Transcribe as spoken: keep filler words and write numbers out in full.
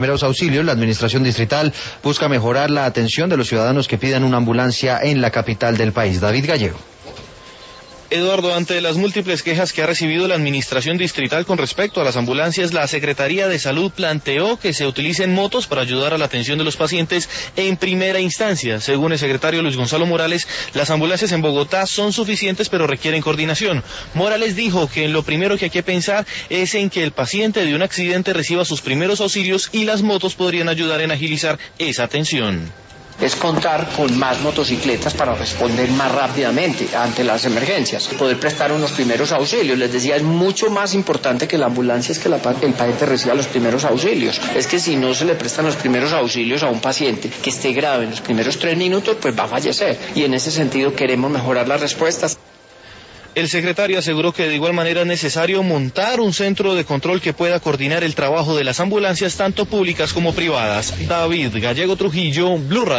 Primeros auxilios, la administración distrital busca mejorar la atención de los ciudadanos que pidan una ambulancia en la capital del país. David Gallego. Eduardo, ante las múltiples quejas que ha recibido la administración distrital con respecto a las ambulancias, la Secretaría de Salud planteó que se utilicen motos para ayudar a la atención de los pacientes en primera instancia. Según el secretario Luis Gonzalo Morales, las ambulancias en Bogotá son suficientes pero requieren coordinación. Morales dijo que lo primero que hay que pensar es en que el paciente de un accidente reciba sus primeros auxilios y las motos podrían ayudar en agilizar esa atención. Es contar con más motocicletas para responder más rápidamente ante las emergencias, poder prestar unos primeros auxilios. Les decía, es mucho más importante que la ambulancia es que la, el paciente reciba los primeros auxilios. Es que si no se le prestan los primeros auxilios a un paciente que esté grave en los primeros tres minutos, pues va a fallecer. Y en ese sentido queremos mejorar las respuestas. El secretario aseguró que de igual manera es necesario montar un centro de control que pueda coordinar el trabajo de las ambulancias tanto públicas como privadas. David Gallego Trujillo, Blue Radio.